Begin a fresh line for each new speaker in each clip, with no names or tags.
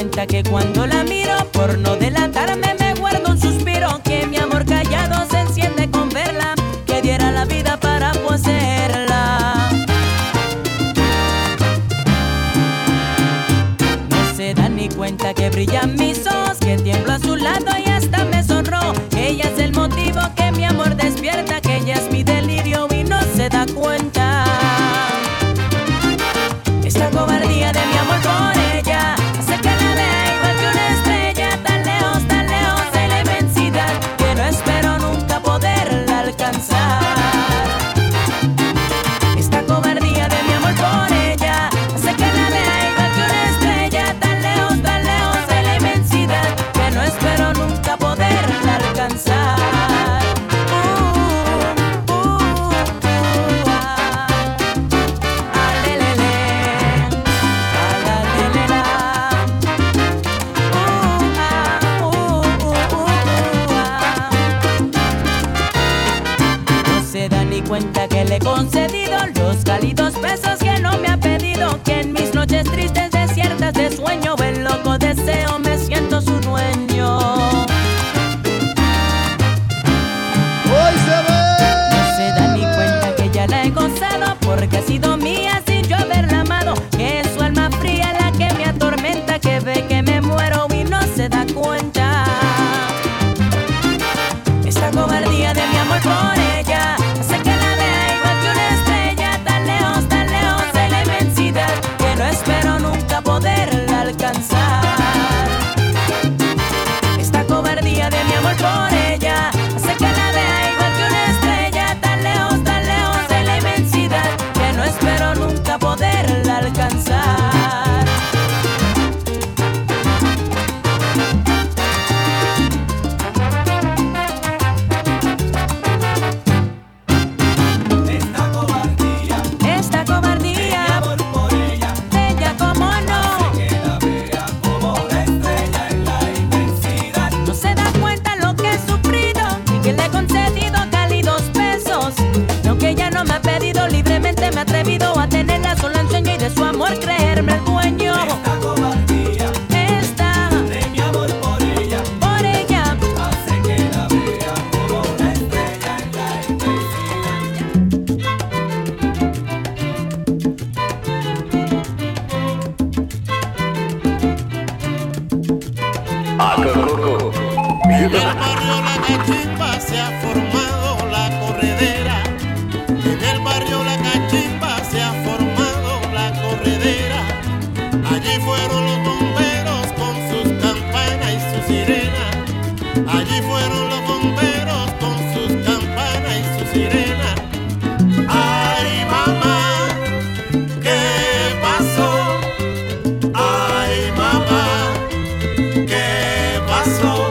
cuenta que cuando la miro, por no delatarme me guardo un suspiro, que mi amor callado se enciende con verla, que diera la vida para poseerla. No se da ni cuenta que brillan mis ojos, que tiemblo a su lado y hasta me sonrojo. Ella es el motivo que mi amor despierta, que ella es mi delirio y no se da cuenta. Esta cobardía de mi amor por ella hace que la vea igual que una estrella, tan lejos de la inmensidad, que no espero nunca poderla alcanzar. Esta cobardía de mi amor por ella hace que la vea igual que una estrella, tan lejos de la inmensidad, que no espero nunca poderla alcanzar. Cuenta que le he concedido los cálidos besos que no me ha pedido, que en mis noches tristes desiertas de sueño, el loco deseo me siento su dueño.
¡Hoy se ve!
No se da ni cuenta que ya la he gozado, porque ha sido mía sin yo haberla amado, que es su alma fría la que me atormenta, que ve que me muero y no se da cuenta. Esta cobardía de mi amor por ella hace que la vea igual que una estrella, tan lejos de la inmensidad, que no espero nunca poderla alcanzar. Esta cobardía de mi amor por ella hace que la vea igual que una estrella, tan lejos de la inmensidad, que no espero nunca poderla alcanzar. Libremente me he atrevido a tenerla solo en sueño y de su amor creerme el dueño.
Esta cobardía,
esta
de mi amor por ella, hace que la vea como una estrella en la inmensidad.
En el barrio La Cachimba se ha formado la corredera. En el barrio La Cachimba se ha formado la corredera. Allí fueron los bomberos con sus campanas y su sirena. Allí fueron los bomberos con sus campanas y su sirena. Ay, mamá, ¿qué pasó? Ay, mamá, ¿qué pasó?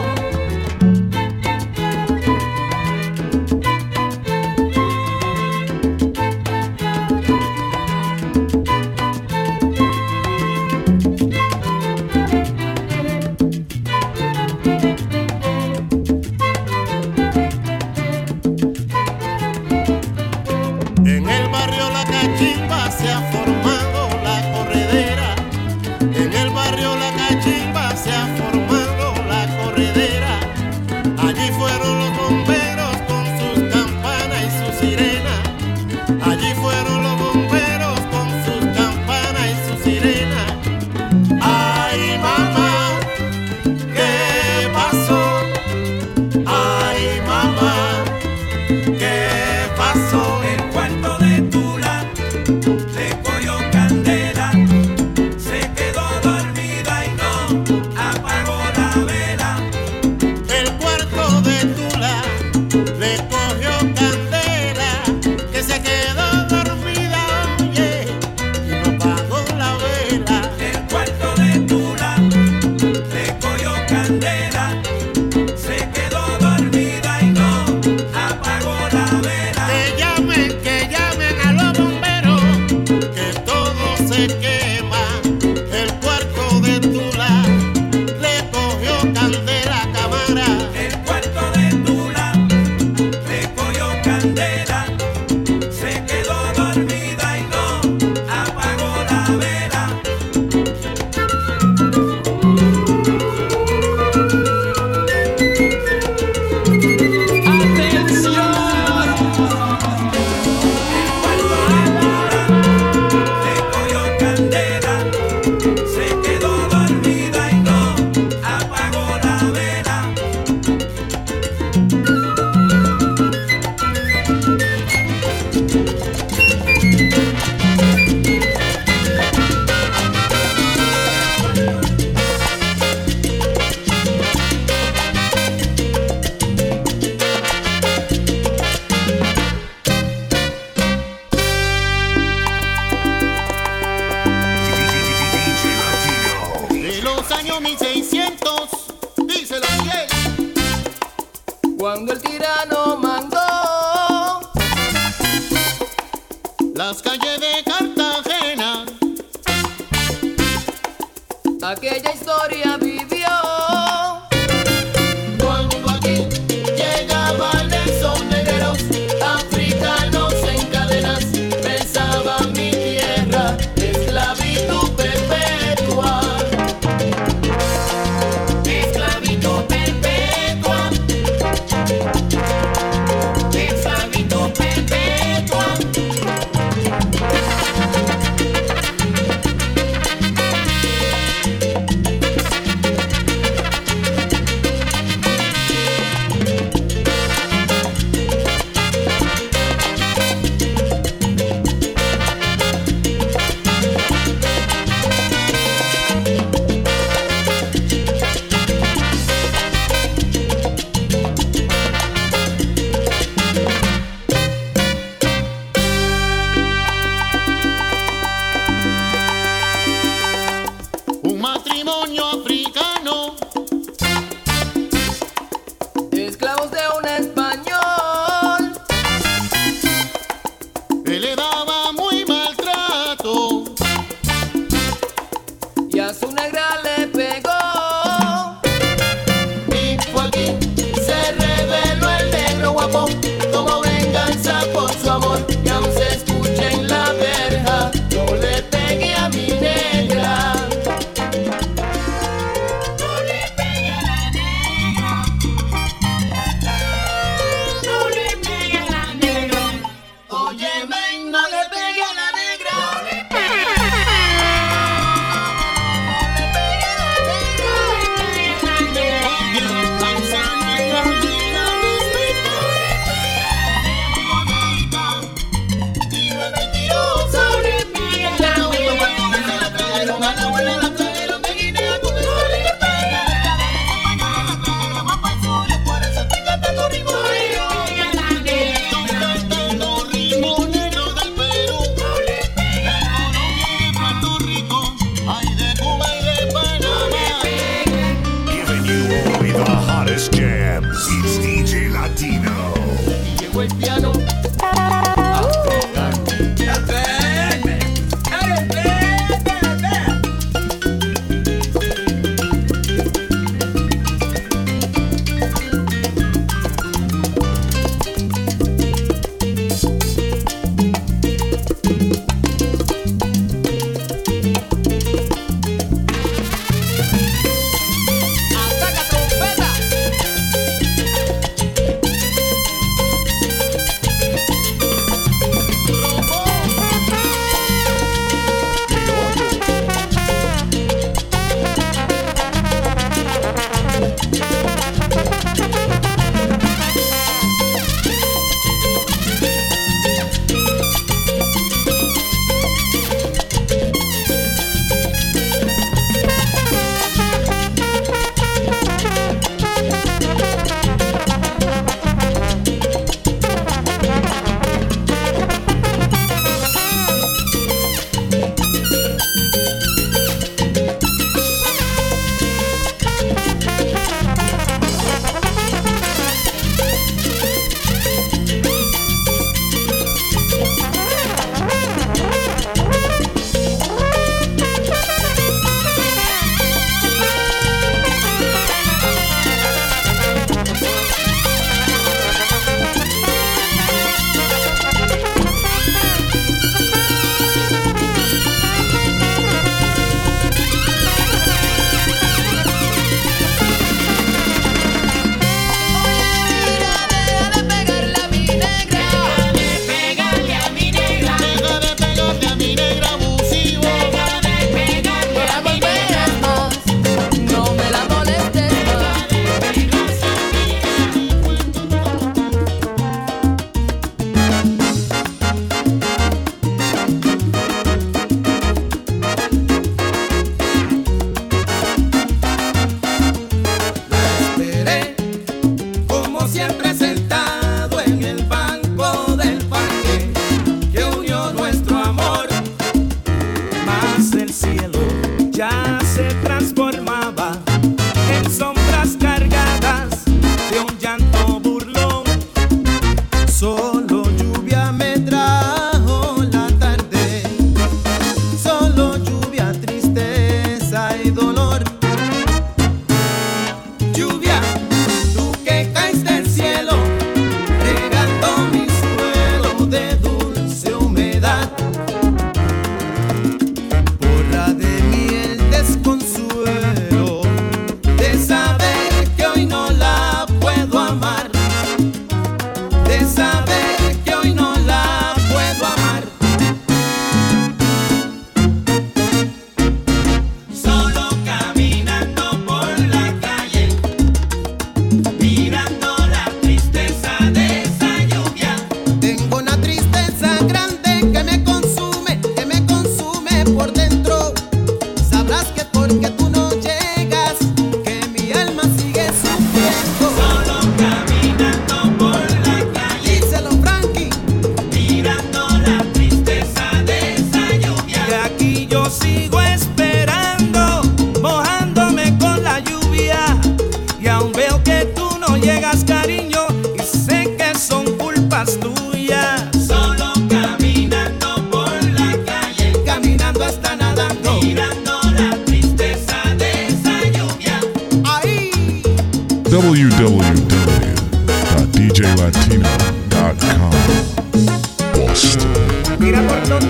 En el barrio La Cachimba se ha formado la corredera. En el barrio La Cachimba se ha formado la corredera. Allí fueron los bomberos con sus campanas y su sirena. Allí fueron los bomberos con sus campanas y su sirena. Ay, mamá, ¿qué pasó? Ay, mamá, ¿qué pasó?
El cuarto de Tula le cogió candela, se quedó dormida y no apagó la vela.
El cuarto de Tula le cogió candela, que se quedó dormida
cuando el tirano mandó.
Las calles de Cartagena,
aquella historia vivió.
cuando aquí llegaban esos negreros africanos en cadenas, pensaba mi tierra, esclavitud perpetua. Esclavitud perpetua. Esclavitud perpetua.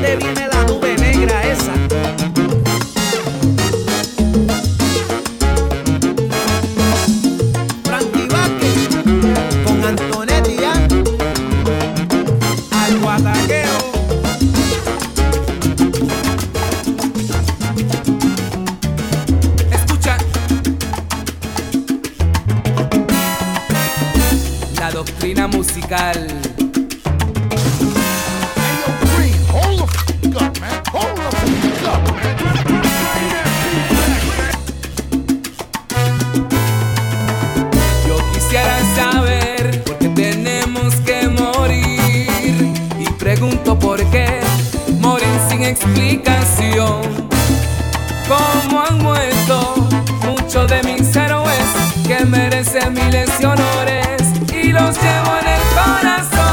dónde viene la nube negra esa. Frankie Vázquez con Antonetti ya. Al guataqueo.
Escucha la doctrina musical. Yo quisiera saber por qué tenemos que morir y pregunto por qué morir sin explicación. Cómo han muerto muchos de mis héroes que merecen miles de honores y los llevo en el corazón.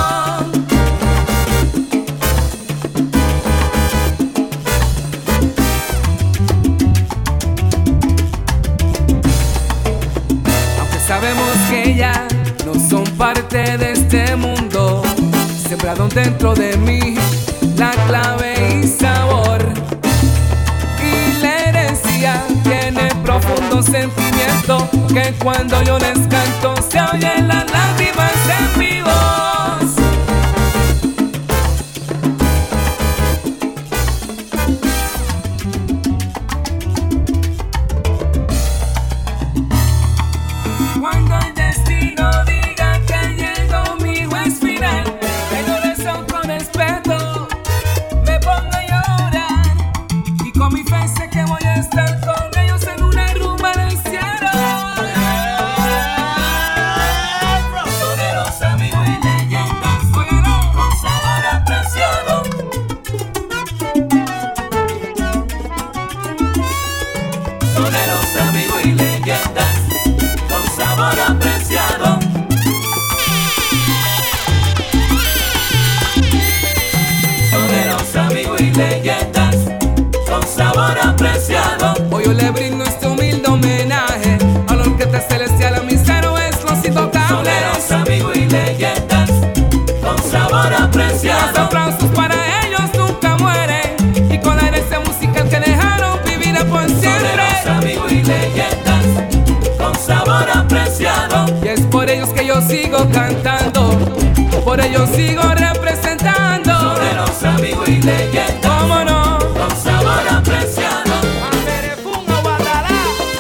Sabemos que ya no son parte de este mundo, sembraron dentro de mí la clave y sabor. Y la herencia tiene profundo sentimiento que cuando yo les canto se oyen las lágrimas en mi voz. Cuando el destino diga que llegó mi juez final, que yo deseo con respeto me pongo a llorar y con mi fe sé que voy a estar con ellos en una rumba del cielo. Soneros, amigos y leyendas, con sabor apreciado. Soneros, amigos y leyendas, sabor apreciado. Soneros, amigos y leyendas, con sabor apreciado. Hoy yo le brindo este humilde homenaje a la orquesta celestial, a mis héroes, los intocables. Soneros, amigos y leyendas, con sabor apreciado. Los aplausos para ellos nunca mueren y con la herencia musical que dejaron vivir por siempre. Soneros, amigos y leyendas, con sabor apreciado. Y es por ellos que yo sigo cantando, por ellos sigo representando. Soneros, amigos y leyendas, cómo no, con sabor apreciado.
Anderefunga, Guadalá.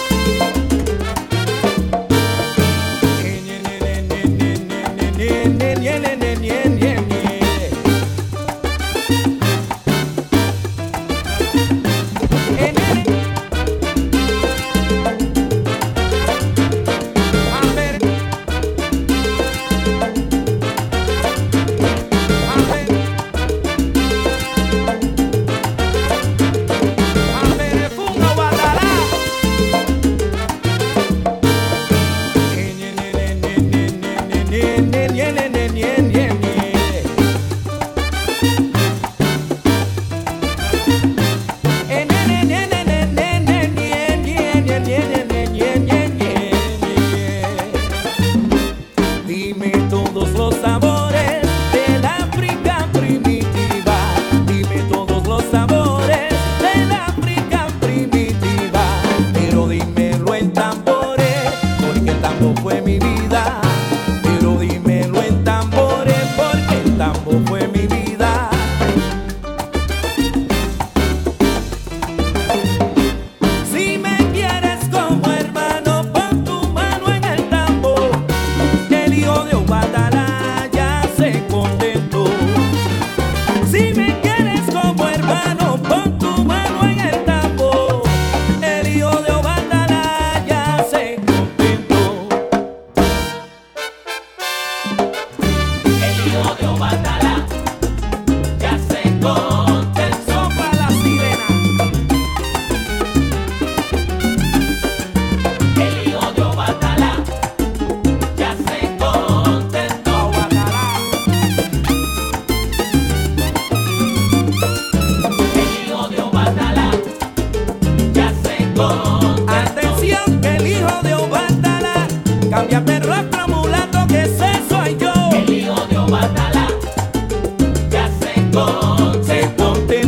Dime todos los sabores de la África primitiva. Dime todos los sabores de la África primitiva. Pero dímelo en tambores, porque el tambor fue mi vida. Pero dímelo en tambores, porque el tambor fue mi vida. Si me quieres como hermano, pon tu mano en el tambor. El hijo de Obatalá ya se contentó. Si me quieres como hermano, pon tu mano en el tambor. El hijo de Obatalá ya se contentó.
El hijo de Obatalá ya se contentó.
Sopla la sirena.
El hijo de Obatalá ya se contentó.
Obatalá.
El hijo de Obatalá ya se contentó.
Atención, que el hijo de Obatalá, cámbiate el rostro mulato, que ese soy yo.
El hijo de Obatalá ya se contentó.
Se contentó.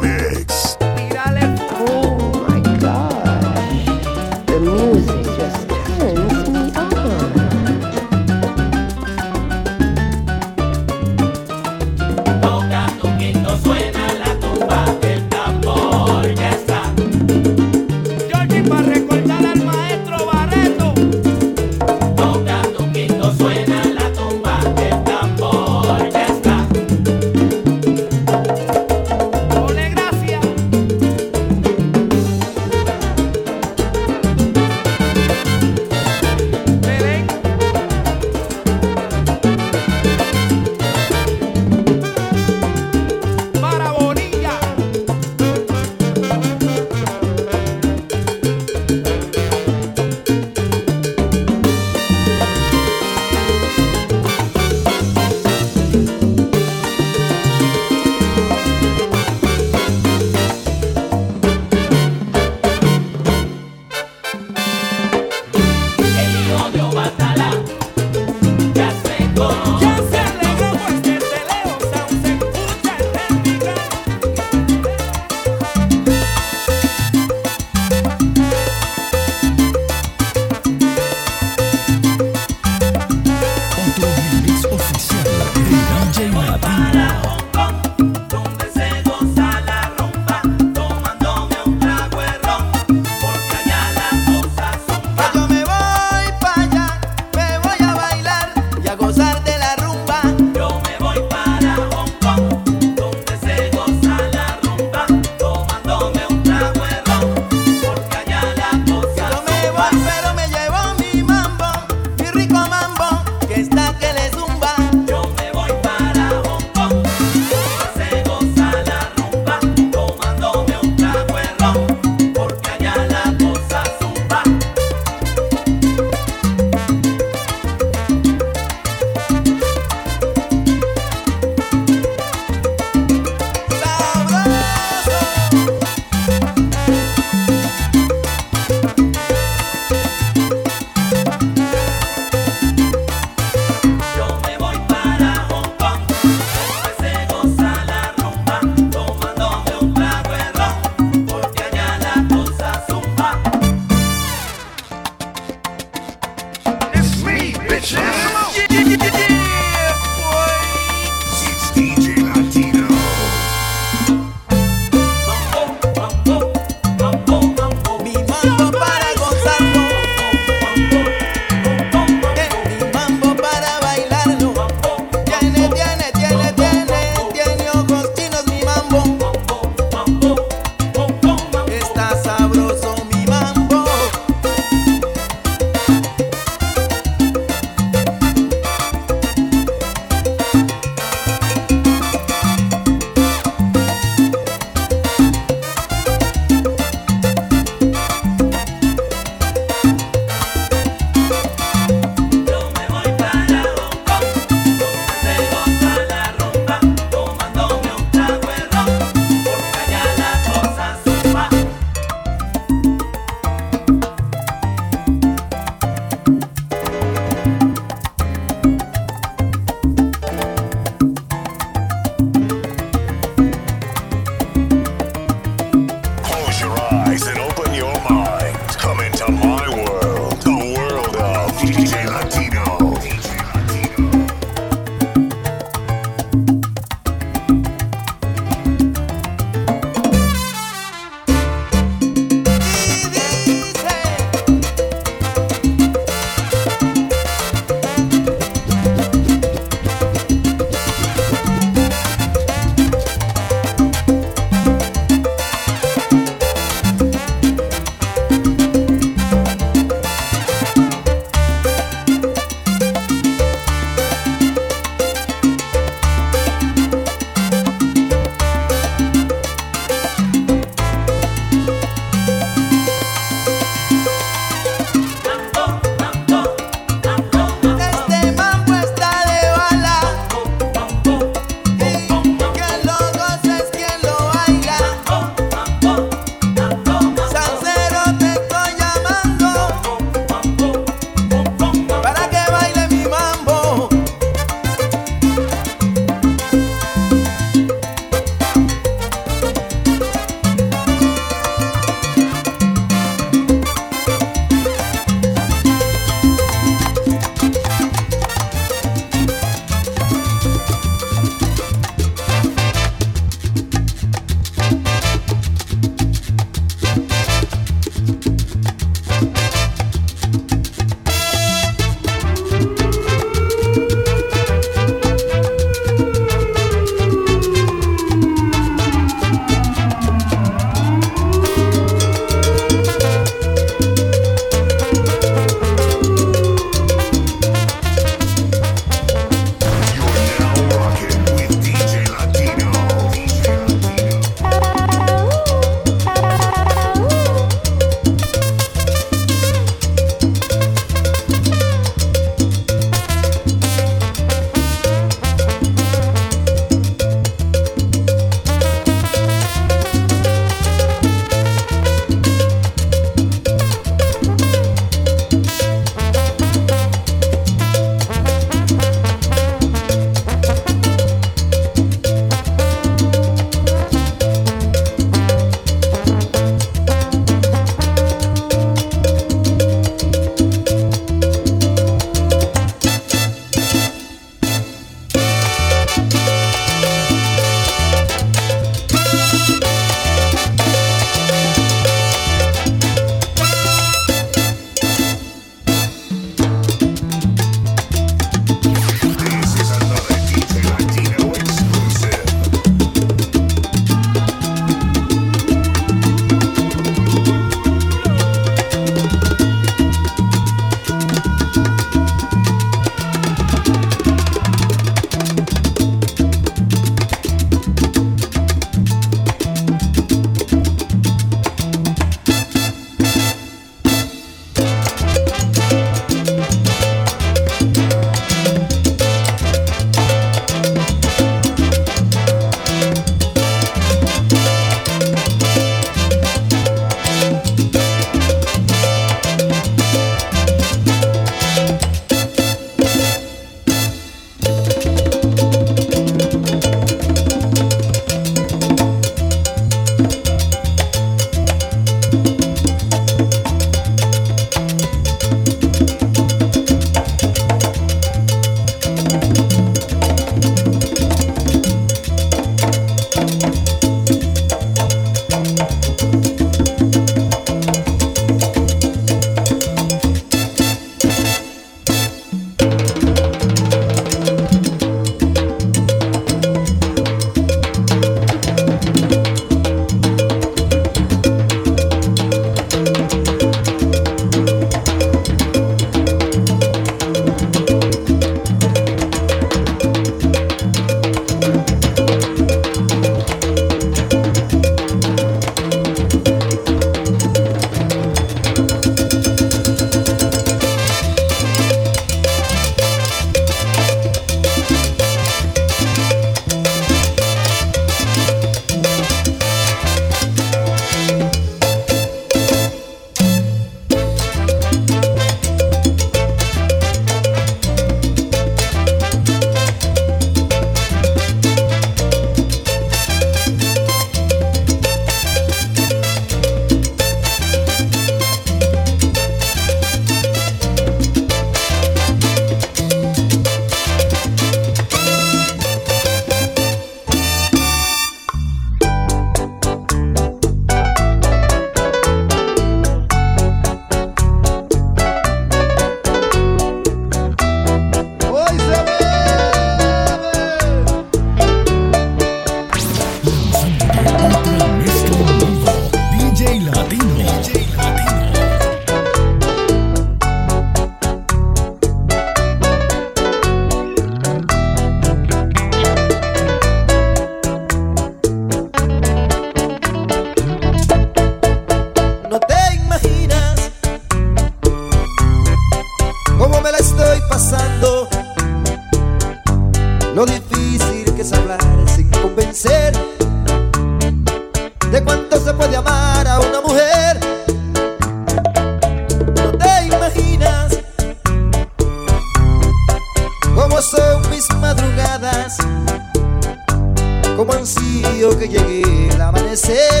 pidió que llegue el amanecer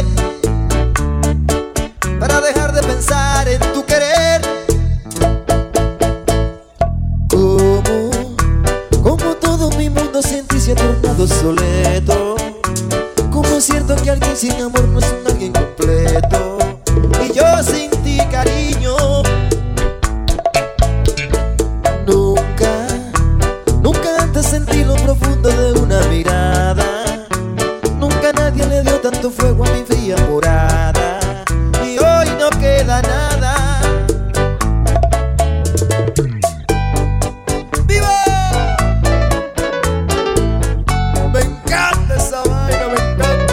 para dejar de pensar en tu querer. Como todo mi mundo sentí se ha tornado soleto. Como es cierto que alguien sin amor no es un alguien completo. Y yo sin ti, cariño, nunca antes sentí lo profundo de una mirada. Nunca nadie le dio tanto fuego a mi fría morada. Y hoy no queda nada. ¡Viva! Me encanta esa vaina, me encanta.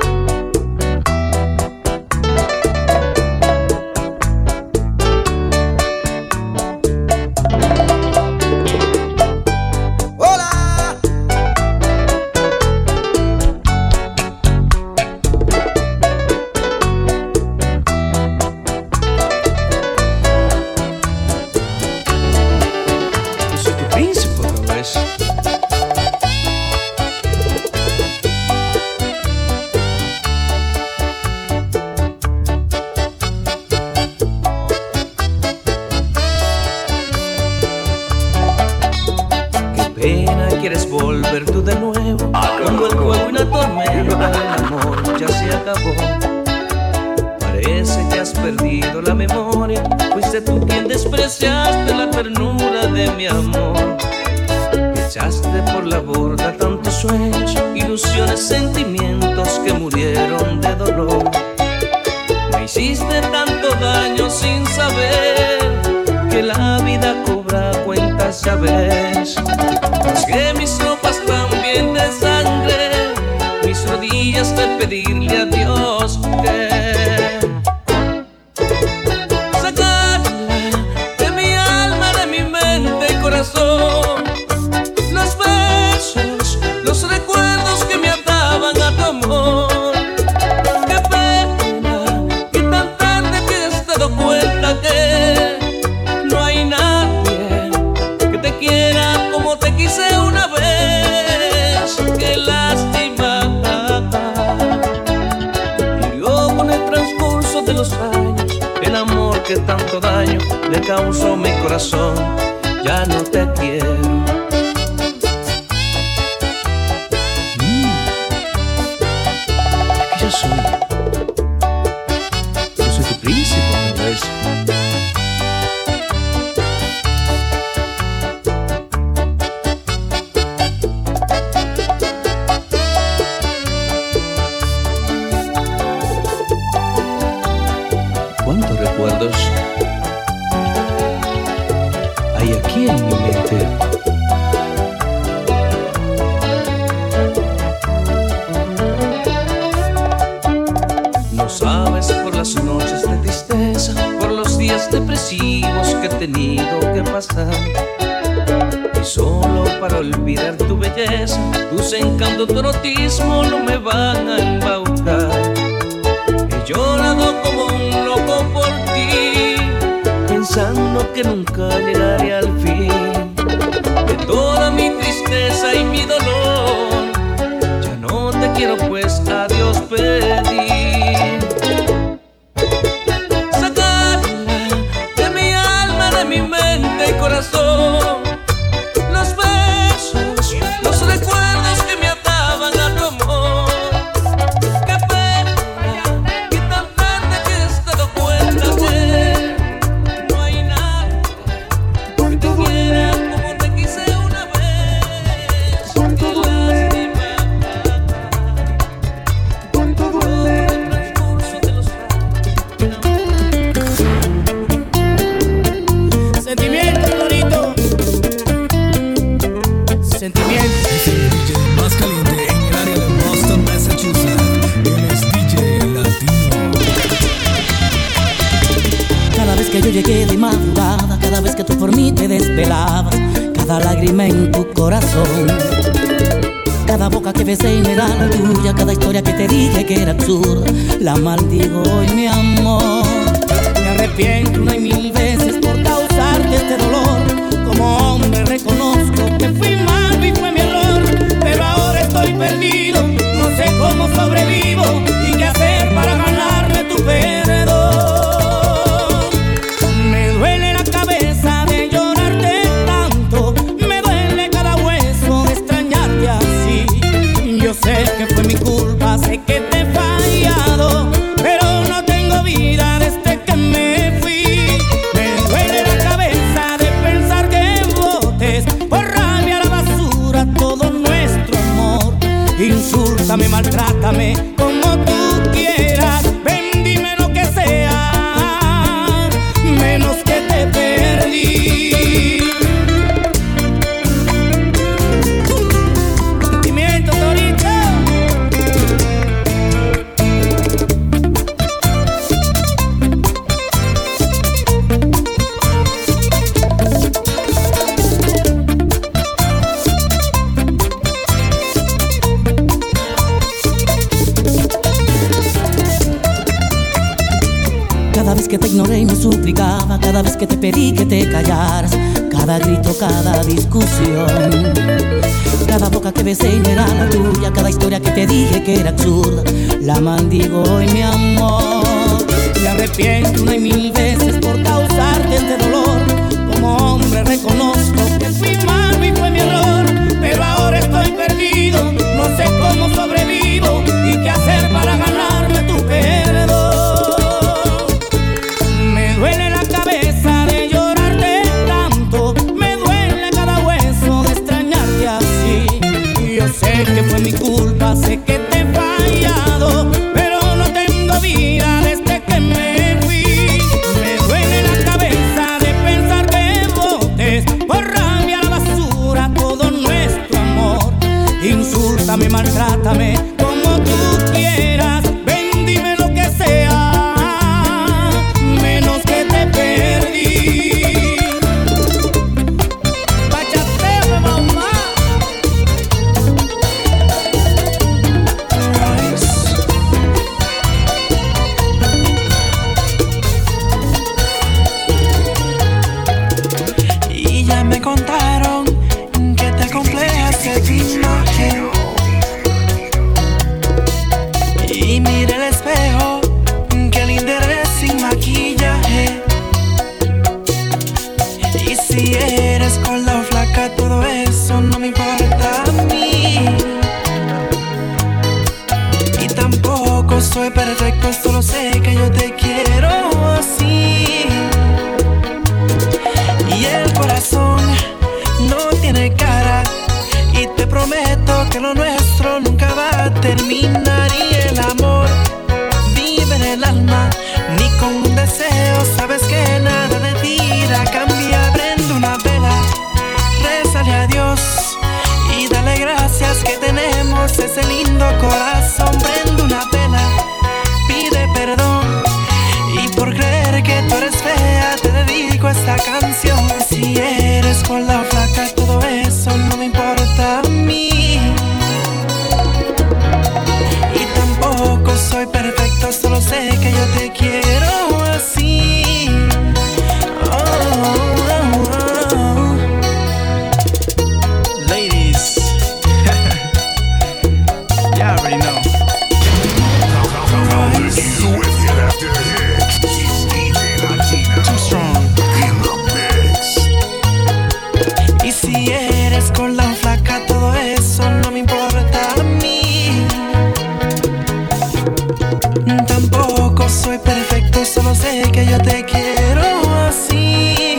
Quieres volver tú de nuevo cuando el fuego y la tormenta del amor ya se acabó. Parece que has perdido la memoria. Fuiste tú quien despreciaste la ternura de mi amor. Echaste por la borda tantos sueños, ilusiones, sentimientos que murieron de dolor. Me hiciste tanto daño sin saber que la vida cobra cuentas, ya ves. Rasgué mis ropas también de sangre, mis rodillas de pedirle a Dios que sacarla de mi alma, de mi mente y corazón. Los besos, los recuerdos que me ataban a tu amor. Qué pena que tan tarde te has dado cuenta que no hay nadie que te quiera como te quise una vez. Qué lástima, murió con el transcurso de los años el amor que tanto daño le causó mi corazón. Ya no te quiero. Yo soy tu príncipe, ¿no ves? ¿Cuántos recuerdos hay aquí en mi mente? No sabes por las noches de tristeza, por los días depresivos que he tenido que pasar. Y solo para olvidar tu belleza, tus encantos, tu erotismo no me van a embaucar. He llorado como un loco por ti, pensando que nunca llegaré al fin. De toda mi tristeza y mi dolor, ya no te quiero, pues a Dios pedí. Sacarla de mi alma, de mi mente y corazón. Los besos, los recuerdos que me ataban a tu amor. Qué pena que tan tarde te has dado cuenta que no hay nadie que te quiera como te quise una vez. Qué lástima, por el transcurso de los años.
Sentimiento, bonito. Sentimiento.
Es el DJ más caliente en el área de Boston, Massachusetts. Él es DJ Latino.
Cada vez que yo llegué de madrugada, cada vez que tú por mí te desvelabas, cada lágrima en tu corazón, cada boca que besé y no era la tuya, cada historia que te dije que era absurda, la maldigo hoy, mi amor.
Me arrepiento una y mil veces por causarte este dolor. Como hombre reconozco que fui malo y fue mi error, pero ahora estoy perdido, no sé cómo sobrevivo y qué hacer para ganarme tu perdón. Me duele la cabeza de llorarte tanto, me duele cada hueso de extrañarte así. Yo sé que fue mi culpa, sé que te he fallado, pero no tengo vida desde que me fui. Me duele la cabeza de pensar que botes por rabia a la basura todo nuestro amor. Insúltame, maltrátame como tú quieras, ven, dime lo que sea, menos que te perdí. Sentimiento, Torito. Cada vez que te ignoré y me suplicaba, cada vez que te pedí que te callaras, cada grito, cada discusión, cada boca que besé y no era la tuya, cada historia que te dije que era absurda, la maldigo hoy, mi amor. Me arrepiento una y mil veces por causarte este dolor. Como hombre reconozco que fui malo y fue mi error, pero ahora estoy perdido, no sé cómo sobrevivo y qué hacer para ganarme tu perdón. Me duele la cabeza de llorarte tanto, me duele cada hueso de extrañarte así. Yo sé que fue mi culpa, sé que te he fallado, pero no tengo vida desde que me fui. Me duele la cabeza de pensar que botes por rabia a la basura todo nuestro amor. Insúltame, maltrátame como tú quieras, ven, dime lo que sea, menos que te perdí. Bachateo, mamá.
Y ya me contaron que te complejas de tu imagen. Y mira el espejo, que linda eres sin maquillaje. Y si eres gorda o flaca, todo eso no me importa a mí. Y tampoco soy perfecto, solo sé que yo te quiero así. Y el corazón no tiene cara, y te prometo que lo nuestro nunca va a terminar. Y el amor vive en el alma, ni con un deseo, sabes que nada de ti la cambia. Prende una vela, rézale a Dios y dale gracias que tenemos ese lindo corazón. Prende una vela, pide perdón, y por creer que tú eres fea te dedico esta canción. Si eres gorda o flaca, todo eso no me importa a mí. Y tampoco soy perfecto, solo sé que yo te quiero así. Oh, oh, oh. Ladies, you already know. Too strong. Y si eres gorda o flaca, todo eso no me importa a mí. Tampoco soy perfecto, solo sé que yo te quiero así.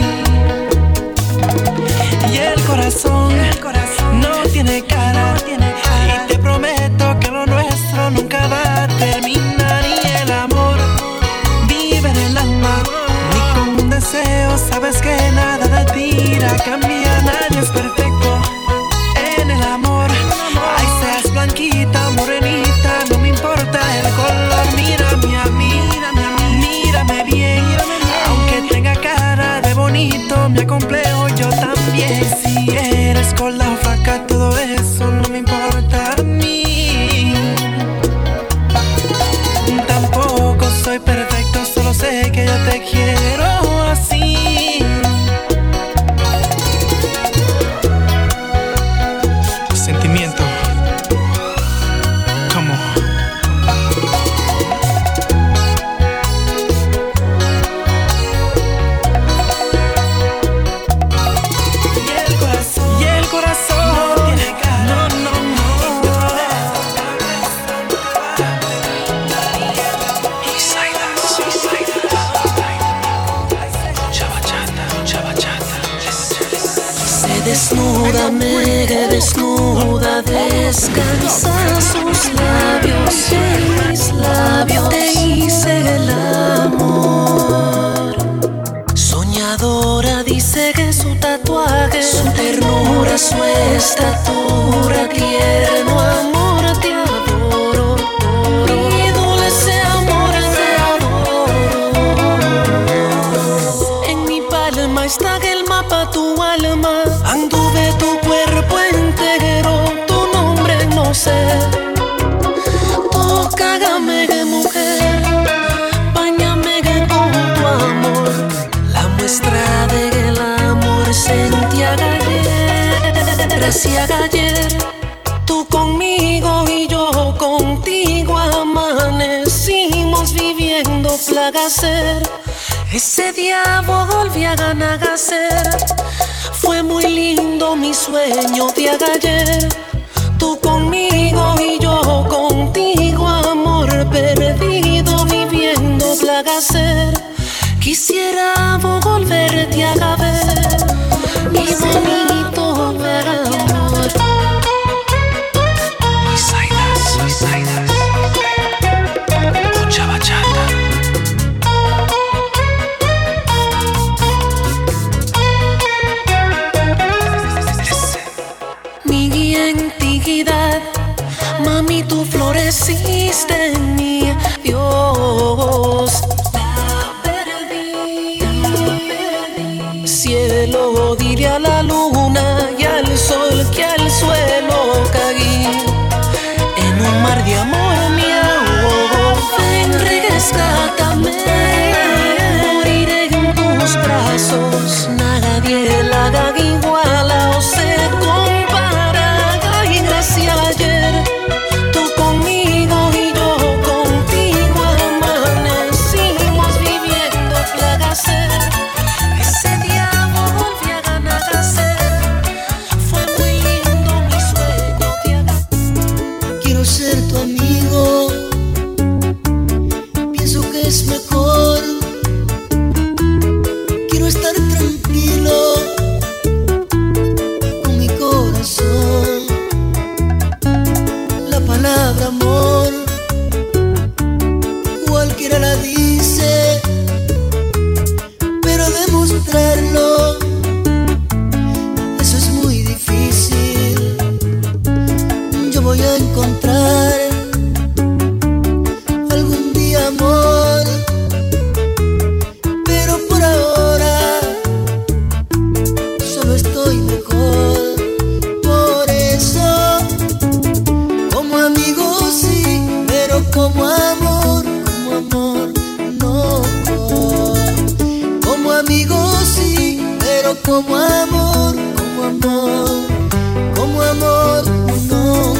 Y el corazón no tiene cara, y te prometo que lo nuestro nunca va a terminar. Y el amor vive en el alma, ni con un deseo, sabes que nada de ti la cambia. Nadie es perfecto en el amor, ay, seas blanquita, morenita, no me importa el color. Mira mi
Desnúdame, desnuda, descansa sus labios en mis labios. Te hice el amor. Soñadora dice que su tatuaje, su ternura, su estatura, tierno amor, te adoro. Mi dulce amor, te adoro. En mi palma está el mapa, tu alma. Anduve tu cuerpo entero, tu nombre no sé. Tócame, mujer, báñame con tu amor. La muestra del amor sentí ayer. Gracias ayer, tú conmigo y yo contigo amanecimos viviendo placer. Ese día volví a ganar. Fue muy lindo mi sueño de ayer. Tú conmigo y yo contigo, amor perdido, viviendo placer. Quisiera volverte a ver y bonito ver amor. Zaidas, escucha bachata. Mi antigüedad, mami, tú floreciste en mí, Dios. Cielo, dile a la luna y al sol que al suelo caí. En un mar de amor me ahogo. Ven, rescátame, moriré en tus brazos. Nadie la haga igual o se compara. Ay, gracias ayer, tú conmigo y yo contigo amanecimos viviendo placer. Ese día volví a ganar. Fue muy lindo mi sueño de ayer.
Quiero ser tu amigo, pienso que es mejor. Quiero estar tranquilo con mi corazón. La palabra amor, cualquiera la dice, pero demostrarlo, eso es muy difícil. Yo voy a encontrar algún día amor, pero por ahora solo estoy mejor. Por eso, como amigo sí, pero como amor no. Como amigo sí, pero como amor no.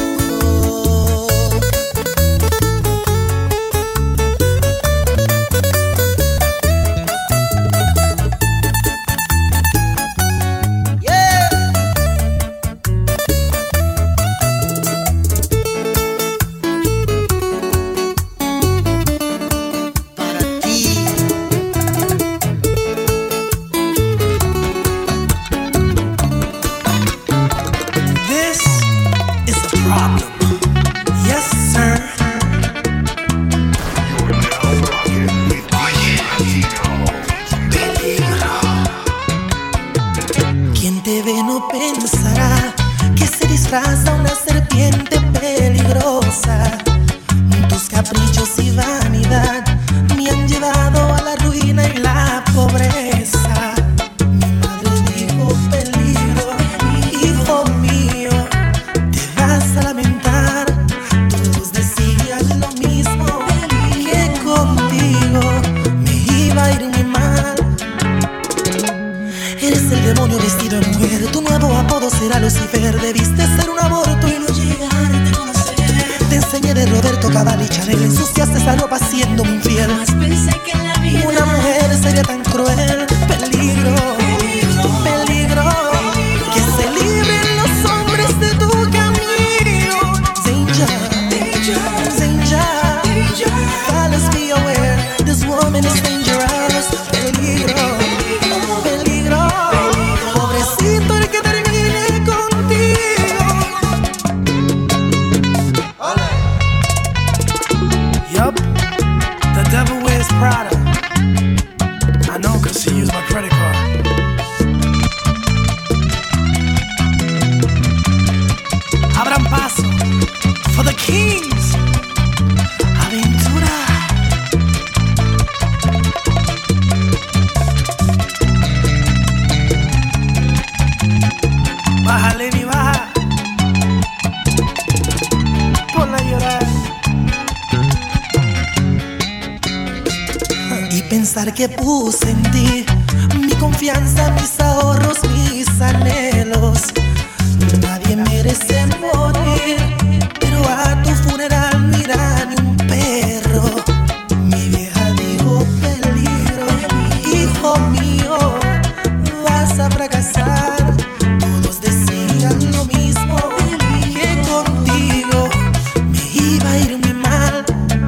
Yeah. Para ti.
This is a problem. Yes, sir. Quien te ve no pensará que se disfraza una serpiente peligrosa. Tus caprichos y vanidad me han llevado a la ruina y la pobreza. Mi madre dijo peligro, hijo mío, te vas a lamentar. Todos decían lo mismo, que contigo me iba a ir muy mal. Eres el demonio vestido de mujer, tu nuevo apodo será Lucifer. Debiste ser un aborto y no llegarte a conocer. Te enseñé de Roberto Cavalli Chanel, ensuciaste esa ropa siendo un infiel. Jamás pensé que en la vida una mujer sería tan cruel. Peligro, peligro, que se libren los hombres de tu camino. Danger, danger, fellas be aware, this woman is dangerous. Peligro, peligro, pobrecito el que termine Pensar que puse en ti mi confianza, mis ahorros, mis anhelos. Nadie merece morir, pero a tu funeral mira ni un perro. Mi vieja dijo peligro, hijo mío, vas a fracasar. Todos decían lo mismo, que contigo me iba a ir muy mal.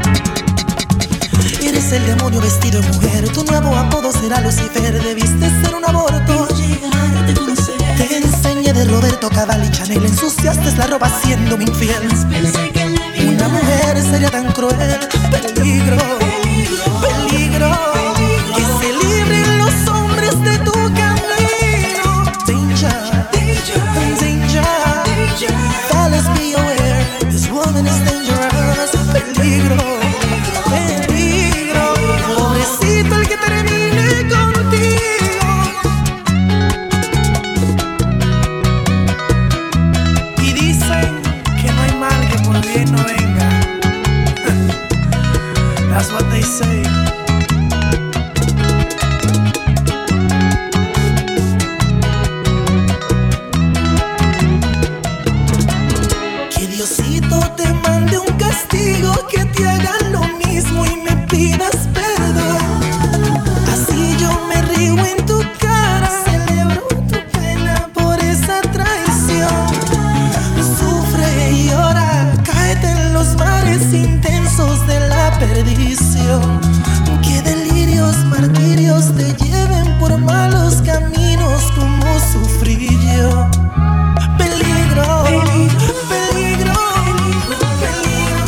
Eres el demonio vestido de mujer, tu nuevo apodo será Lucifer. Debiste ser un aborto. Te enseñé de Roberto Cavalli, Chanel, ensuciaste la ropa siéndome infiel. Una mujer sería tan cruel. Peligro, peligro, que se libren los hombres de tu camino. Danger, danger, fellas be aware, this woman is dangerous. Peligro, peligro, pobrecito el que termine contigo. Y dicen que no hay mal que por bien no venga. That's what they say. Que Diosito te mande un castigo, que te hagan lo mismo y me pidas perdón. Así yo me río en tu cara, celebro tu pena por esa traición. Sufre y llora, cáete en los mares intensos de la perdición. Que delirios, martirios te lleven por malos caminos como sufrí yo. Peligro, peligro, peligro.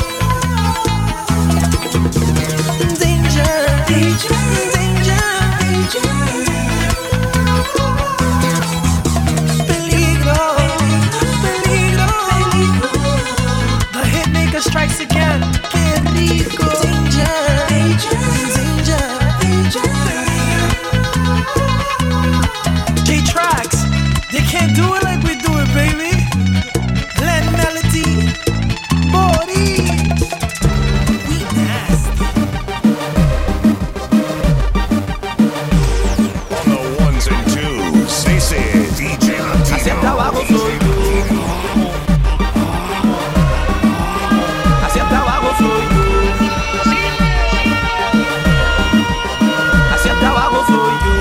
Danger, danger, danger. Peligro, peligro. The hitmaker strikes again. Qué rico. Danger, danger, danger. J-Tracks, they can't do it like we do it, baby. Len Melody, body. We nasty.
On the ones and twos, they say DJ Latino.
Hacia abajo soy yo. Hacia abajo soy yo. Hacia abajo soy yo.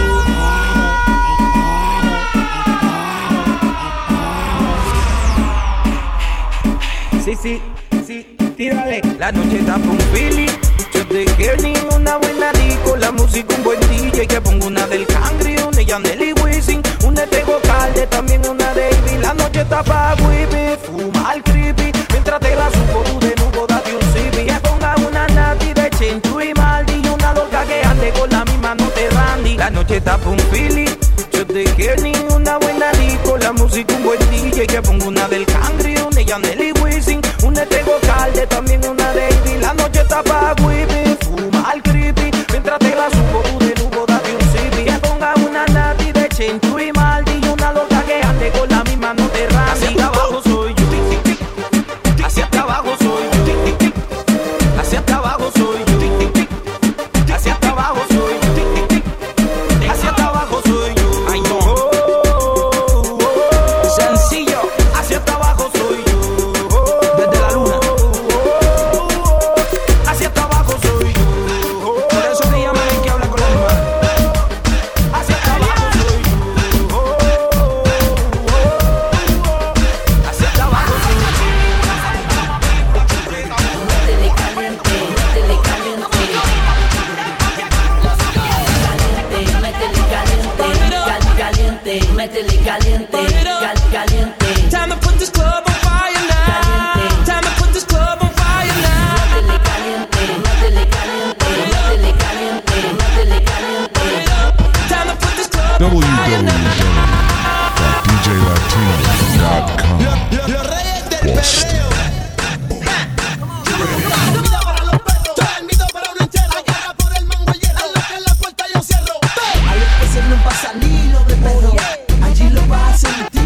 Sí, tírale. La noche está por un feeling. Yo te quiero ni una buena disco. La música un buen DJ. Que pongo una del Cangri, una de Yandel y Wisin, una de Tego Calde, también una de Ivy. La noche está pa' whippy, fumar creepy. Mientras te la subo tú de nuevo, date un zippy. Que ponga una nati de Chencho y Maldi, y una loca que ande con la misma no te randy. La noche está por un feeling. Yo te quiero ni una buena disco. La música un buen DJ. Que pongo una del Cangri, una de Yandel y Wisin, una de Tego Calde, también una de Ivy. La noche está pa' whippy, fumar creepy. Mientras te la subo tú de nuevo, date un zippy. Que ponga una nati de Chencho y Maldi, y una loca que ande con la misma no te randy. Hacia abajo soy yo. Hacia abajo soy yo. Hacia abajo soy yo. Hacia abajo soy yo. Hacia abajo soy yo. Ay no. Sencillo. Hacia abajo soy yo. Desde la luna. Hacia abajo soy yo. Por eso que llaman el que habla con la alma. Hacia abajo soy yo. Hacia abajo soy yo.
Métele caliente, caliente.
Time to put this club on fire now. Time to put this club on fire now.
Métele caliente, métele caliente, métele caliente, métele caliente.
Time to put this club on fire now.
www.djlatino.com.
Los reyes del perreo.
Para los perros, todo el mito para un entierro. Allá por el mango y hierro, a lo que en la puerta yo cierro.
A los peces no pasa ni lo de perro. Allí lo vas a sentir.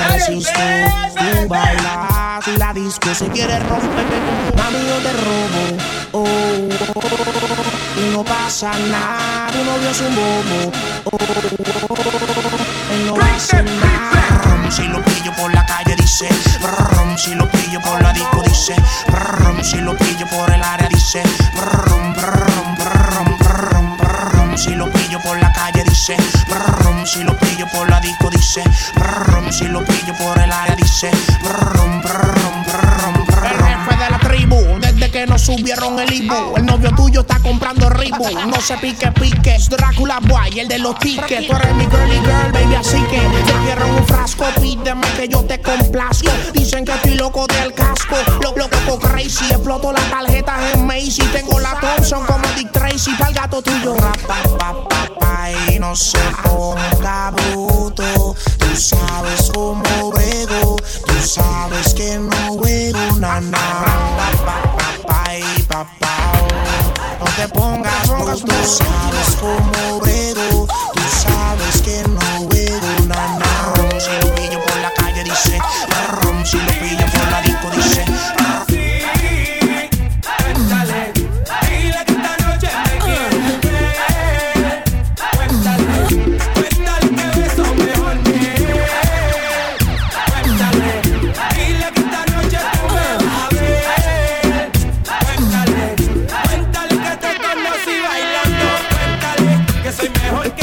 decís tú bailas y la disco se quiere romper. Mami, yo te robo, oh, oh, oh, y no pasa nada. Tu novio es un bobo, oh, oh, oh, él no hace nada. Si lo pillo por la calle dice, brum, si lo pillo por la disco dice, brum, si lo pillo por el área dice, brum, brum, brum, brum, brum, si lo pillo por la calle dice, brum, si lo pillo por la disco dice, brum, si lo pillo por el área dice, brum, brum, brum, brum. El jefe de la tribu, desde que nos subieron el Ibu, el novio tuyo está comprando Reebok. No se pique, es Drácula Boy, el de los tickets. Tú eres mi girly girl, baby, así que te quiero en un frasco, pídeme que yo te complazco. Dicen que estoy loco del casco, loco crazy. Exploto las tarjetas en Macy, tengo la Thompson como Dick Tracy. Pa'l gato tuyo, y no se ponga bruto. Tú sabes cómo brego, tú sabes que no juego nana. No te pongas bruto, tú sabes cómo brego, tú sabes que no juego nana. Si lo pillo por la calle dice, si lo pillo por la disco dice.
Soy mejor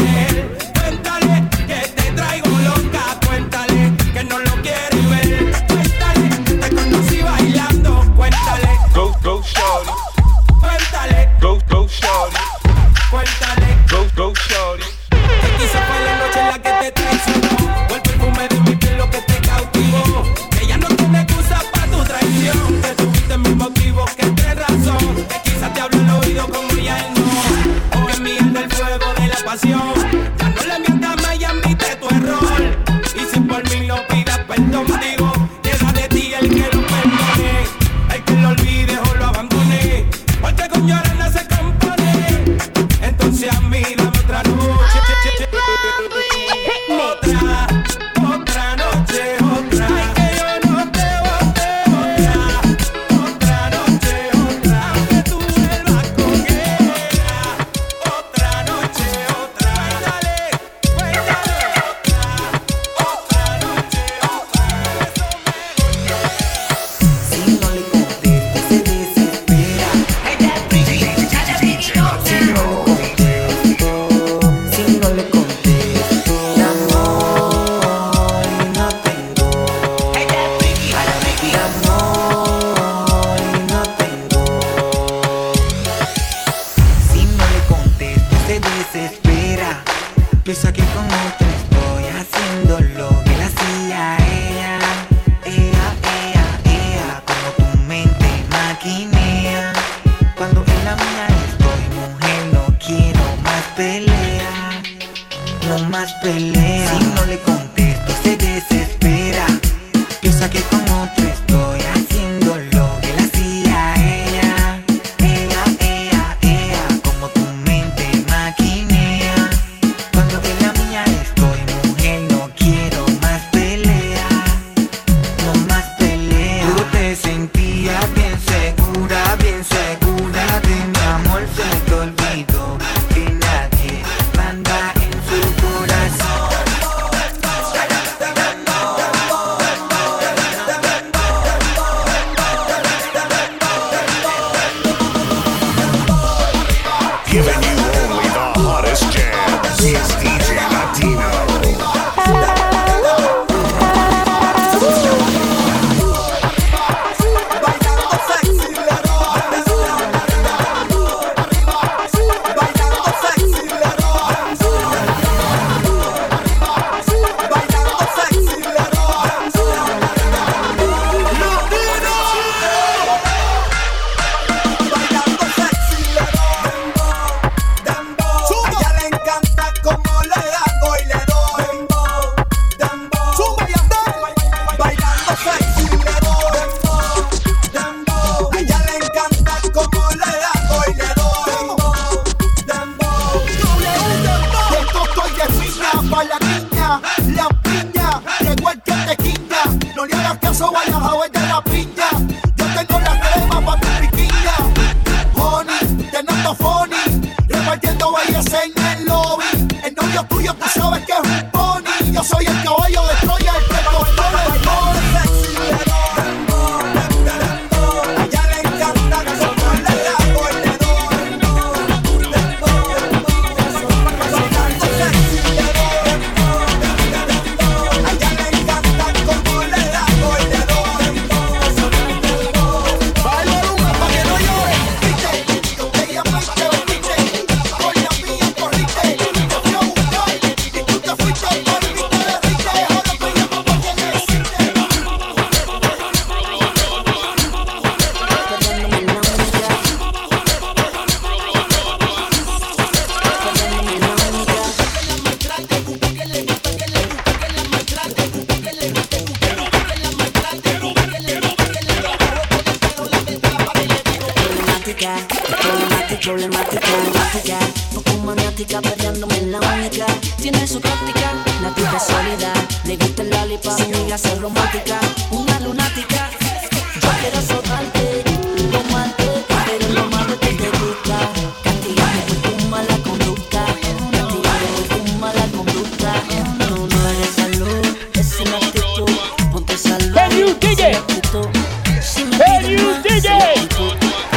problemática, errática, poco maniática, perdiéndome en la única. Tiene su táctica, la tipa es sólida, le gusta el lollipop, su amiga es romántica, una lunática. Yo quiero azotarte, tomarte, pero lo malo es que te gusta. Castigarte por tu mala conducta, castigarte por tu mala conducta. No eres salud, es una actitud, ponte salvaje, es una actitud. Si me pides más, es la actitud.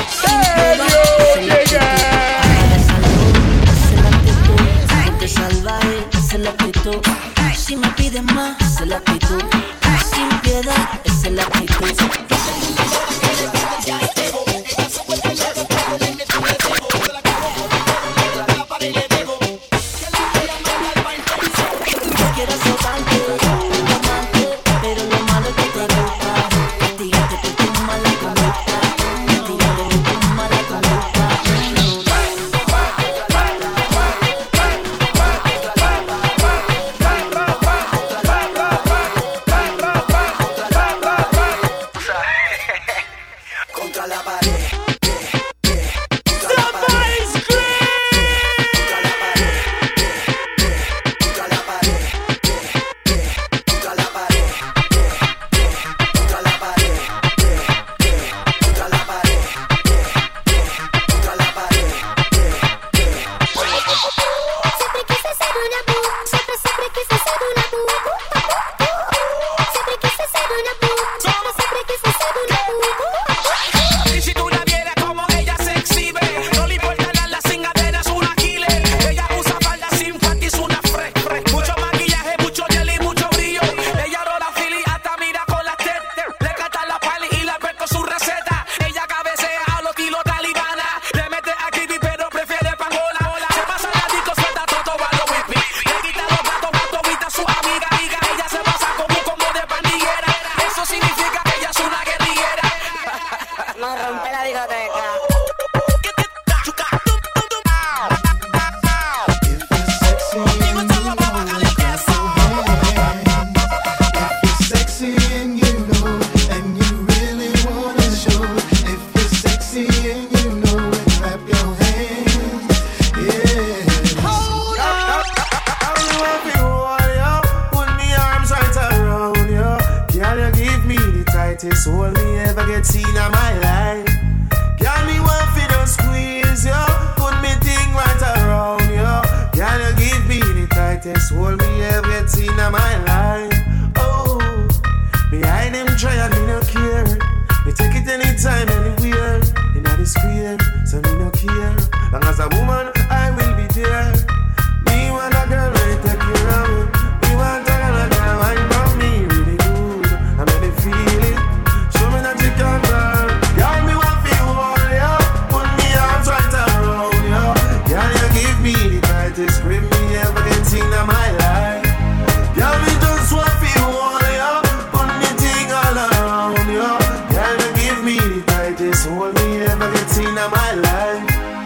Salvaje, esa es la actitud. Si me pides más, esa es la actitud. Sin piedad, esa es la actitud. Yo quiero azotarte, tomarte, pero lo malo es que te gusta. Castigarte por tu mala conducta, castigarte por tu mala conducta.
Contra la pared.
All me ever get seen in my life. Can me one for the squeeze, yo? Put me thing right around, yo. Can you give me the tightest hold me ever get seen in my life? Oh, behind them try and me no care. Me take it anytime, anywhere. In the square, so me no care. Long as a woman, I will be there. Me want a girl ready to take care of me. Me want a girl that can wind on me really good. I make me feel it. Show me that you can, girl. Girl, me want feel all, yo. Put me arms right around, yo. Girl, you give me the tightest grip me ever get seen in my life. Girl, me just want feel all, yo. Put me thing all around, yo. Girl, you give me the tightest hold me ever get seen in my life.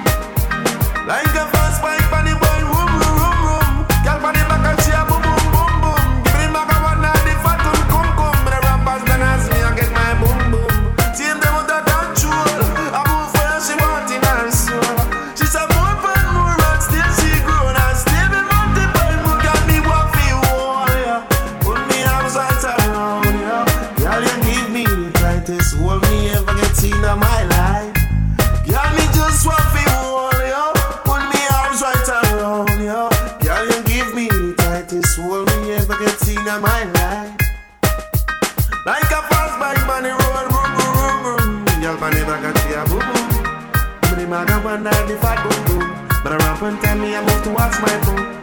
Like a fast bike on the ball, room, room, room, room. Girl, on the back and she a boom, boom, boom, boom. Give me back a one and the fat one, come, come. But the rappers done as me and get my boom, boom. Team them out of control. I move for her, she want in her soul. She said more and more and still she grown and still be multiple. More got me what for you all, yeah. Put me arms right around, yeah. Girl, you give me the tightest hold me ever get seen in my life. Girl, me just want for you all, yeah. Put me arms right around, yeah. Girl, you give me the tightest hold me ever get seen in my life. Like a fast bike on the road, boom, boom, boom, boom. Girl, on the back and she a boom, boom. Give me the maga one and the fat boom, boom. But I rap and tell me I move to watch my boom.